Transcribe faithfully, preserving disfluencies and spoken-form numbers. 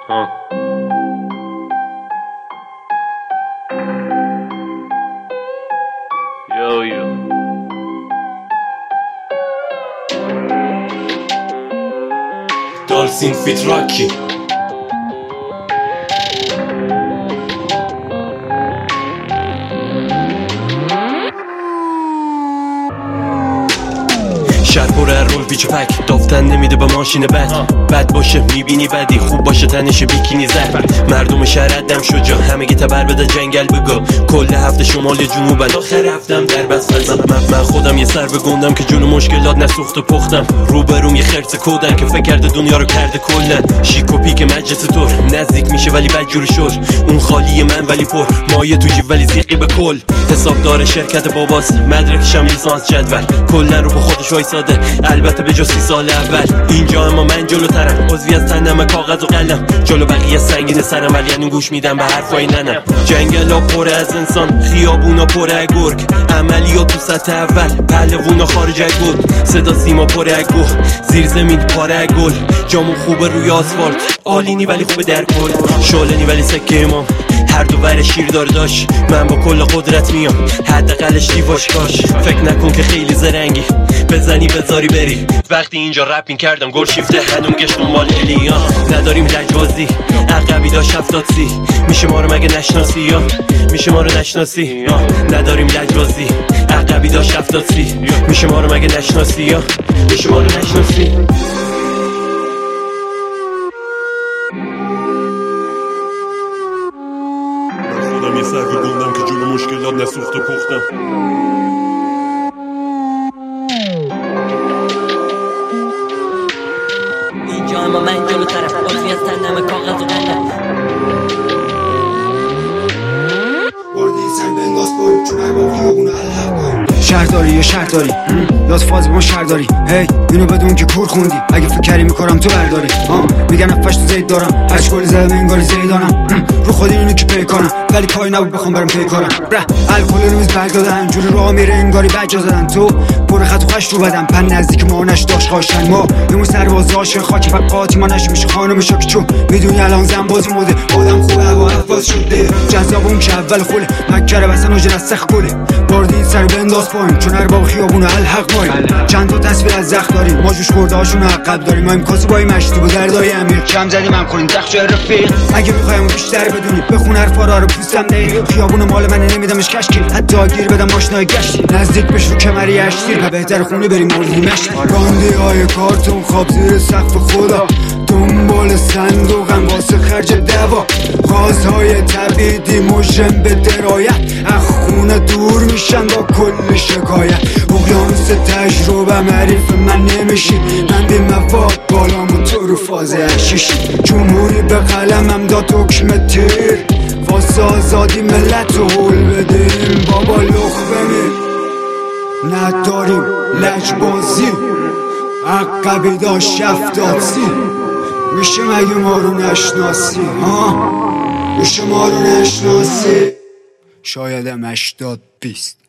Huh. Yo, yo. دالسین فیت راکی شهر پر رول پیچ پک دافتن نمیده به ماشین بد بد باشه میبینی بدی خوب باشه تنش بیکینی زد مردم شهر دم شجا همه گی تبر بده جنگل بگو کل هفته شمال جنوب آخر هفتم در بس بزنم من خودم یه سر بگندم که جون مشکلات نسوخت و پختم روبروم یه خرس کودن که فکر کرده دنیا رو کرده کلن شیک و پیک مجلس تور نزدیک میشه ولی بدجور شد اون خالی من ولی پر مایه تو جیب ولی زیقی به کل حسابدار شرکت باباست مدرکشم لیسانس جدول کلا رو به خودش وایساده البته به جز سی سال اول اینجا اما من جلوترم عضوی از تنم کاغذ و قلم جلو بقیه سنگین سرم ولی یعنی گوش میدم به حرفای ننم جنگلا پر از انسان خیابونا پر از گرگ عملیات تو سطح اول پهلوونا خارج از گل صدا سیما پر از گوه زیر زمین پاره از گل جامون خوبه روی آسفالت عالینی ولی خوبه در کل شالنی ولی سکه امام هر دو بر شیر داره داشت من با کل قدرت میام حداقلش دیواش کاش فکر نکن که خیلی زرنگی بزنی بذاری بری وقتی اینجا رپ کردم گل شیفته هنوم گشت دنبال الیان نداریم لجبازی عقبی داشت هفتاد سی میشه ما رو مگه نشناسی یا میشه ما رو نشناسی نداریم لجبازی عقبی داشت هفتاد سی میشه ما رو مگه نشناسی یا میشه ما رو نشناسی خودم یه سر بگندم که جون مشکلات نسوخت و پختم اینجا اما من جلو طرف عضوی از تنم کاغذ و قلم شهرداری یا شهرداری یاد فاز با شهرداری هی اینو بدون که کور خوندی اگه فکر کردی میکنم تو برداری ها میگن افش تو زید دارم هشت گل زدم انگاری زیدانم رو خودی اینو که پی کنم ولی پای نبود بخوام برم پی کنم ره الکل روز برگ دادن جوری راه میره انگاری بجا زدن تو پر خط و خش رو بدم پن نزدیک مانش داشت خاشن ما یمون سرباز عاشق خاک فقط قاطیمانش میشه خانم شاکی چون میدونی الان زن بازی موده آدم خوبه هوا افاز شده جذاب اون که اول خوله مکره بسن اوجن از سخت گله باردین سر بنداز پایین چون ارباب خیابون الحق مایی چند تا تصویر از زخم داریم ما جوش خورده هاشون عقب داریم ما امکاسی با این مشتی با دردای امیر کم زدیم هم خوریم تخت جای رفیق اگه میخوایم بیشتر بدونی بخون حرفا رو پوستم دقیق خیابون مال من نمیدمش کشکی حتی گیر بدم ماشینای گشتی نزدیک بش رو کمری اشتیر و بهتر خونه بریم موردی مشتی راندی های کارتون خواب زیر سقف خدا دنبال صندوقم واسه خرج دوا غازهای تبیدی مجرم به درایت از خونه دور میشن با کل شکایت اقیانوس تجربه معریف من نمیشی من بی مواد بالامو تو رو فاز اشیشی جمهوری به قلمم داد حکم تیر واسه آزادی ملت رو حول بدیم بابا لخ بمیر نداریم لجبازی عقبی داشت شفتاسی میشه مگه ما رو نشناسی ها میشه ما رو نشناسی شایدم هشتاد بیست